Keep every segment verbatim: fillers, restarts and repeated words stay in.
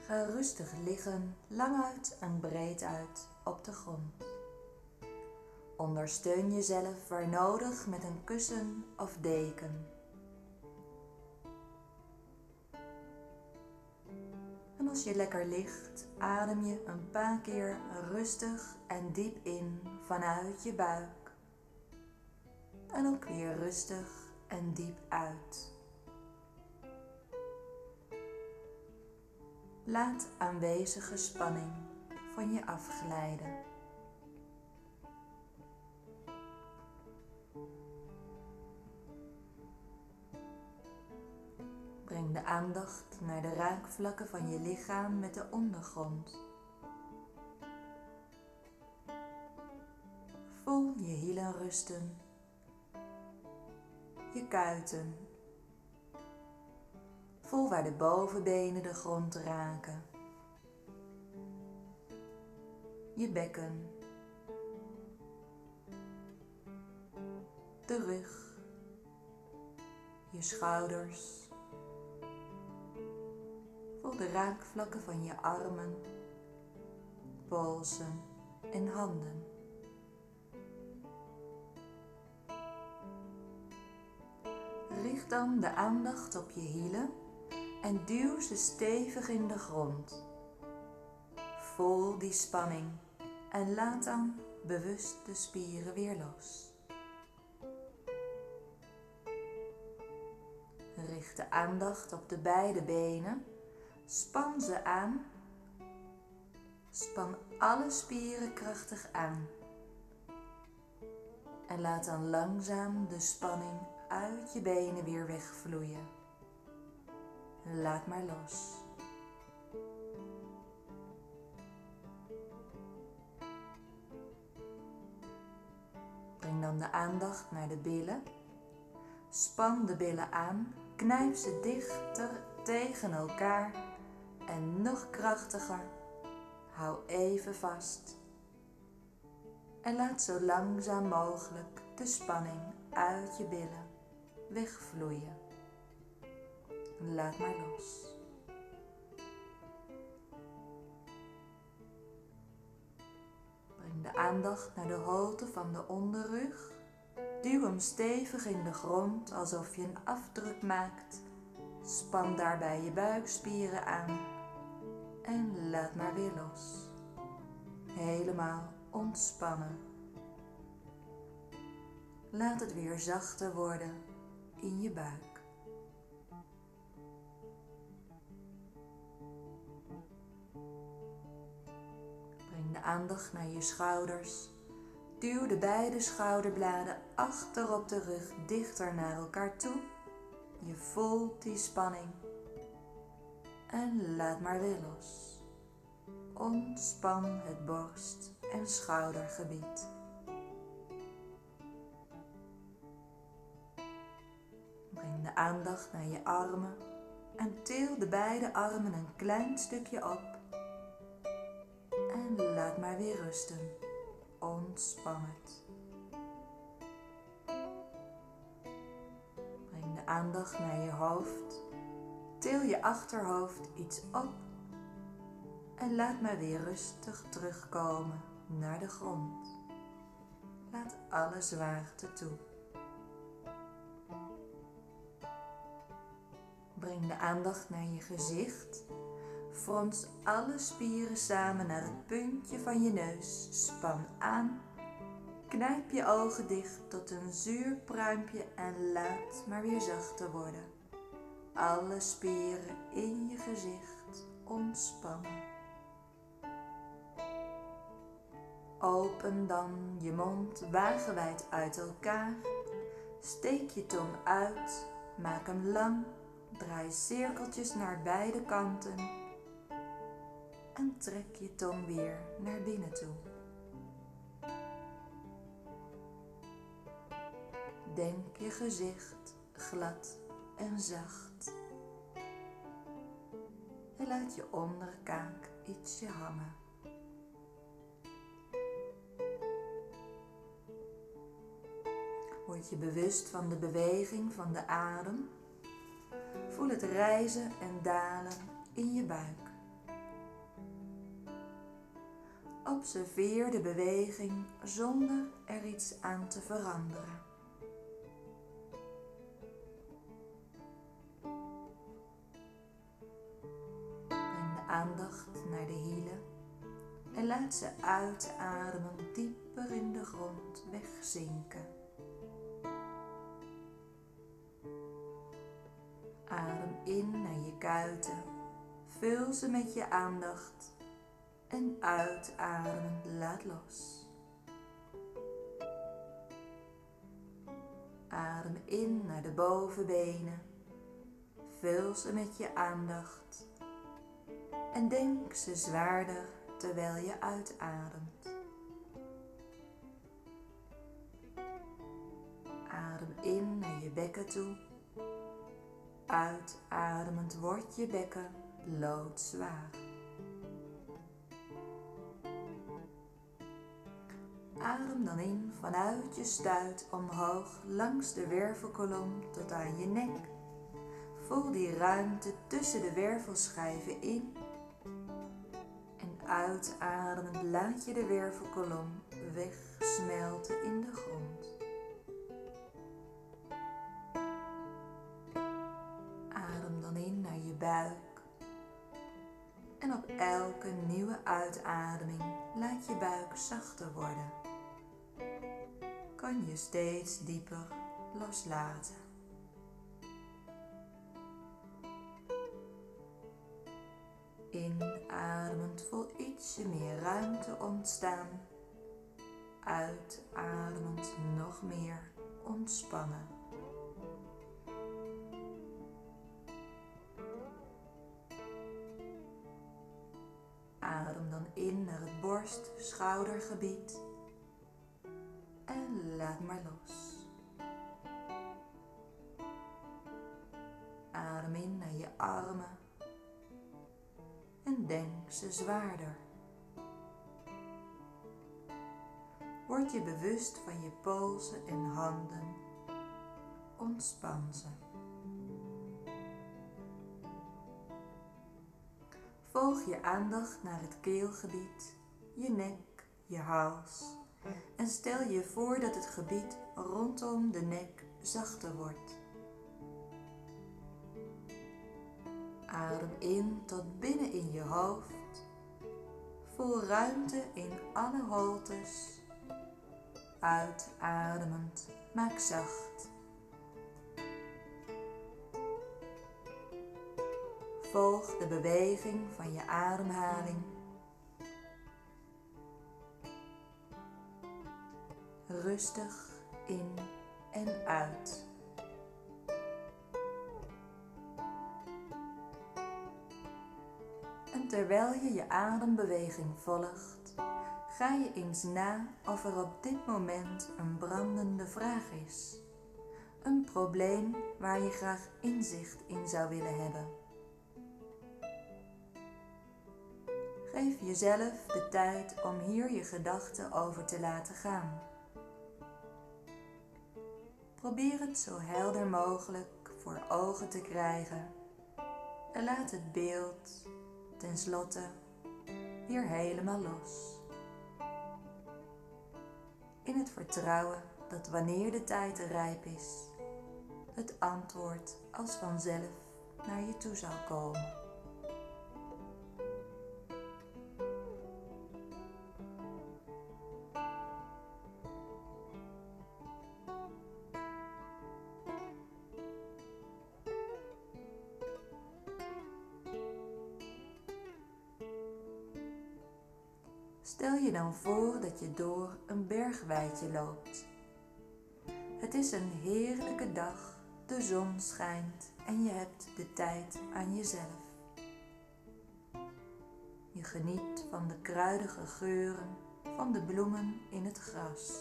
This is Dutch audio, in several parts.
Ga rustig liggen, lang uit en breed uit op de grond. Ondersteun jezelf waar nodig met een kussen of deken. En als je lekker ligt, adem je een paar keer rustig en diep in vanuit je buik. En ook weer rustig en diep uit. Laat aanwezige spanning van je afglijden. Breng de aandacht naar de raakvlakken van je lichaam met de ondergrond. Voel je hielen rusten, je kuiten. Voel waar de bovenbenen de grond raken. Je bekken. De rug. Je schouders. Voel de raakvlakken van je armen, polsen en handen. Richt dan de aandacht op je hielen en duw ze stevig in de grond. Voel die spanning en laat dan bewust de spieren weer los. Richt de aandacht op de beide benen. Span ze aan. Span alle spieren krachtig aan. En laat dan langzaam de spanning uit je benen weer wegvloeien. Laat maar los. Breng dan de aandacht naar de billen. Span de billen aan. Knijp ze dichter tegen elkaar. En nog krachtiger. Hou even vast. En laat zo langzaam mogelijk de spanning uit je billen wegvloeien. Laat maar los. Breng de aandacht naar de holte van de onderrug. Duw hem stevig in de grond alsof je een afdruk maakt. Span daarbij je buikspieren aan. En laat maar weer los. Helemaal ontspannen. Laat het weer zachter worden in je buik. Breng de aandacht naar je schouders. Duw de beide schouderbladen achter op de rug dichter naar elkaar toe. Je voelt die spanning. En laat maar weer los. Ontspan het borst- en schoudergebied. Breng de aandacht naar je armen en til de beide armen een klein stukje op. En laat maar weer rusten. Ontspan het. Breng de aandacht naar je hoofd. Til je achterhoofd iets op. En laat maar weer rustig terugkomen naar de grond. Laat alle zwaarte toe. Breng de aandacht naar je gezicht. Frons alle spieren samen naar het puntje van je neus. Span aan. Knijp je ogen dicht tot een zuur pruimpje en laat maar weer zachter worden. Alle spieren in je gezicht ontspannen. Open dan je mond wagenwijd uit elkaar. Steek je tong uit. Maak hem lang. Draai cirkeltjes naar beide kanten. En trek je tong weer naar binnen toe. Denk je gezicht glad en zacht. En laat je onderkaak ietsje hangen. Word je bewust van de beweging van de adem. Voel het rijzen en dalen in je buik. Observeer de beweging zonder er iets aan te veranderen. Breng de aandacht naar de hielen en laat ze uitademen dieper in de grond wegzinken. Adem in naar je kuiten, vul ze met je aandacht en uitademend laat los. Adem in naar de bovenbenen, vul ze met je aandacht en denk ze zwaarder terwijl je uitademt. Adem in naar je bekken toe. Uitademend wordt je bekken loodzwaar. Adem dan in vanuit je stuit omhoog langs de wervelkolom tot aan je nek. Voel die ruimte tussen de wervelschijven in. En uitademend laat je de wervelkolom wegsmelten in de grond. Adem dan in naar je buik. En op elke nieuwe uitademing laat je buik zachter worden. Kan je steeds dieper loslaten. Inademend voel ietsje meer ruimte ontstaan. Uitademend nog meer ontspannen. Adem dan in naar het borst-schoudergebied en laat maar los. Adem in naar je armen en denk ze zwaarder. Word je bewust van je polsen en handen, ontspan ze. Volg je aandacht naar het keelgebied, je nek, je hals en stel je voor dat het gebied rondom de nek zachter wordt. Adem in tot binnen in je hoofd, voel ruimte in alle holtes, uitademend, maak zacht. Volg de beweging van je ademhaling. Rustig in en uit. En terwijl je je adembeweging volgt, ga je eens na of er op dit moment een brandende vraag is. Een probleem waar je graag inzicht in zou willen hebben. Geef jezelf de tijd om hier je gedachten over te laten gaan. Probeer het zo helder mogelijk voor ogen te krijgen en laat het beeld tenslotte weer helemaal los. In het vertrouwen dat wanneer de tijd rijp is, het antwoord als vanzelf naar je toe zal komen. Stel je dan voor dat je door een bergweidje loopt. Het is een heerlijke dag, de zon schijnt en je hebt de tijd aan jezelf. Je geniet van de kruidige geuren van de bloemen in het gras.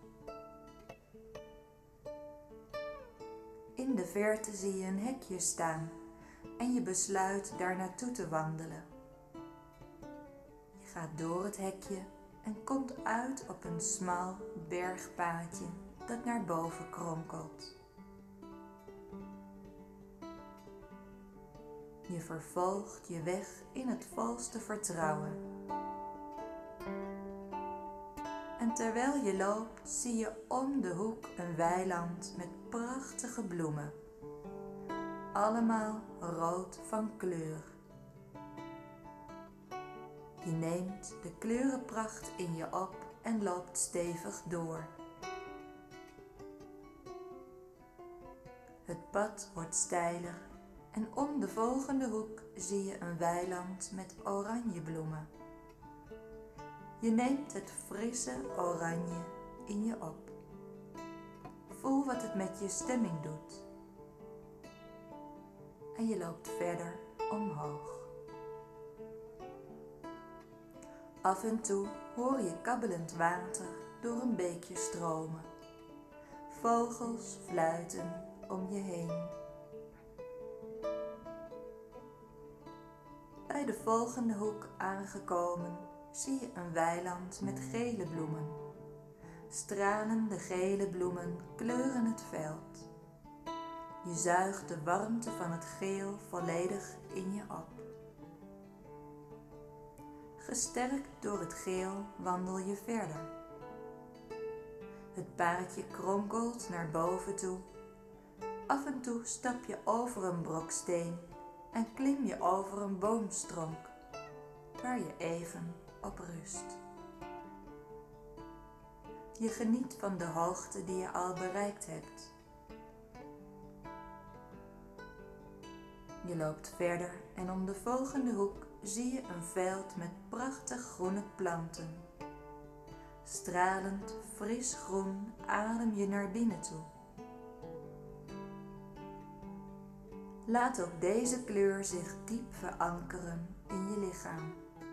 In de verte zie je een hekje staan en je besluit daar naartoe te wandelen. Je gaat door het hekje en komt uit op een smal bergpaadje dat naar boven kronkelt. Je vervolgt je weg in het volste vertrouwen. En terwijl je loopt, zie je om de hoek een weiland met prachtige bloemen. Allemaal rood van kleur. Je neemt de kleurenpracht in je op en loopt stevig door. Het pad wordt steiler en om de volgende hoek zie je een weiland met oranje bloemen. Je neemt het frisse oranje in je op. Voel wat het met je stemming doet. En je loopt verder omhoog. Af en toe hoor je kabbelend water door een beekje stromen. Vogels fluiten om je heen. Bij de volgende hoek aangekomen zie je een weiland met gele bloemen. Stralende gele bloemen kleuren het veld. Je zuigt de warmte van het geel volledig in je op. Gesterkt door het geel wandel je verder. Het paadje kronkelt naar boven toe. Af en toe stap je over een brok steen en klim je over een boomstronk, waar je even op rust. Je geniet van de hoogte die je al bereikt hebt. Je loopt verder en om de volgende hoek zie je een veld met prachtig groene planten. Stralend, fris groen adem je naar binnen toe. Laat ook deze kleur zich diep verankeren in je lichaam.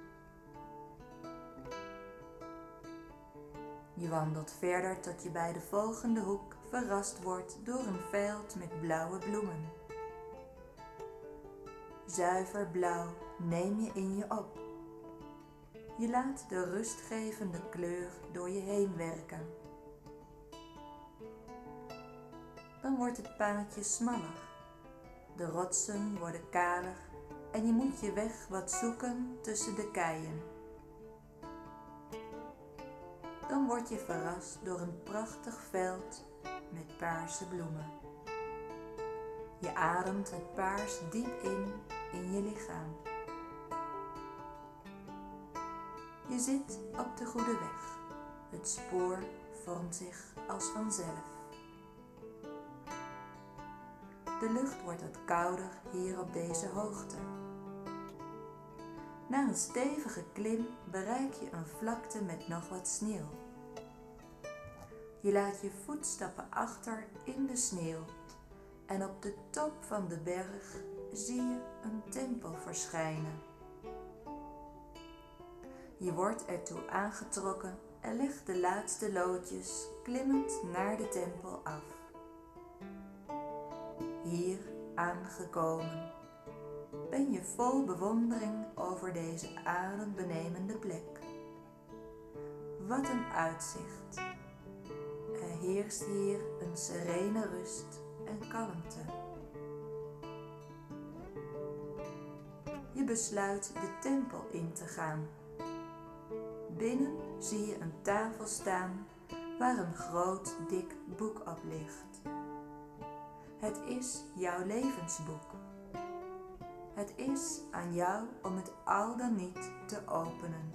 Je wandelt verder tot je bij de volgende hoek verrast wordt door een veld met blauwe bloemen. Zuiver blauw neem je in je op. Je laat de rustgevende kleur door je heen werken. Dan wordt het paadje smaller. De rotsen worden kaler en je moet je weg wat zoeken tussen de keien. Dan word je verrast door een prachtig veld met paarse bloemen. Je ademt het paars diep in in je lichaam. Je zit op de goede weg. Het spoor vormt zich als vanzelf. De lucht wordt wat kouder hier op deze hoogte. Na een stevige klim bereik je een vlakte met nog wat sneeuw. Je laat je voetstappen achter in de sneeuw en op de top van de berg zie je een tempel verschijnen. Je wordt ertoe aangetrokken en legt de laatste loodjes klimmend naar de tempel af. Hier aangekomen ben je vol bewondering over deze adembenemende plek. Wat een uitzicht! Er heerst hier een serene rust en kalmte. Je besluit de tempel in te gaan. Binnen zie je een tafel staan waar een groot dik boek op ligt. Het is jouw levensboek. Het is aan jou om het al dan niet te openen.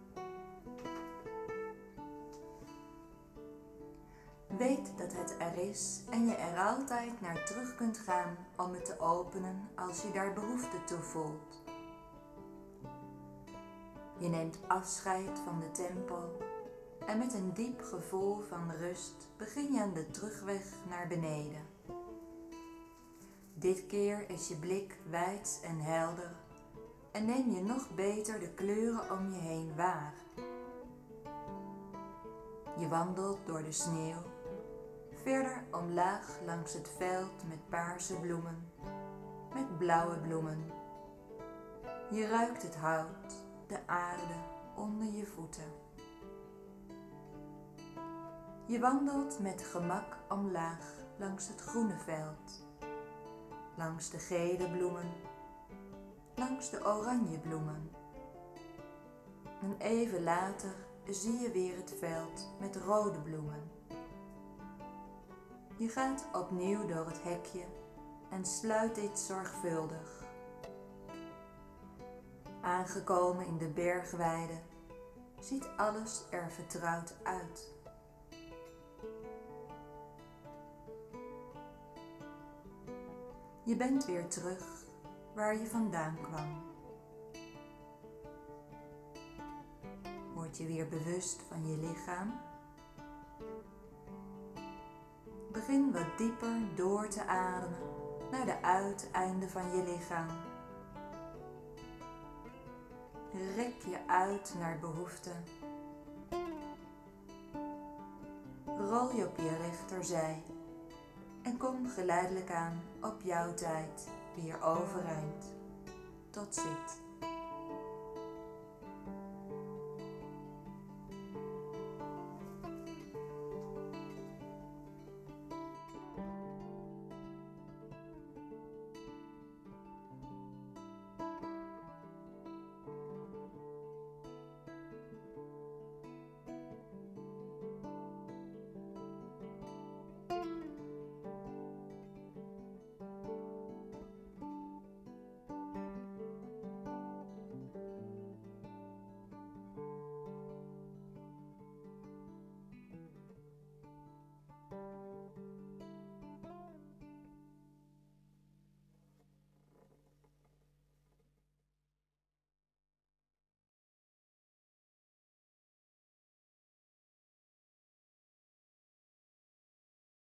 Weet dat het er is en je er altijd naar terug kunt gaan om het te openen als je daar behoefte toe voelt. Je neemt afscheid van de tempel en met een diep gevoel van rust begin je aan de terugweg naar beneden. Dit keer is je blik wijd en helder en neem je nog beter de kleuren om je heen waar. Je wandelt door de sneeuw, verder omlaag langs het veld met paarse bloemen, met blauwe bloemen. Je ruikt het hout, de aarde onder je voeten. Je wandelt met gemak omlaag langs het groene veld, langs de gele bloemen, langs de oranje bloemen. En even later zie je weer het veld met rode bloemen. Je gaat opnieuw door het hekje en sluit dit zorgvuldig. Aangekomen in de bergweide ziet alles er vertrouwd uit. Je bent weer terug waar je vandaan kwam. Word je weer bewust van je lichaam. Begin wat dieper door te ademen naar de uiteinden van je lichaam. Rek je uit naar behoefte. Rol je op je rechterzij en kom geleidelijk aan op jouw tijd weer overeind tot zit.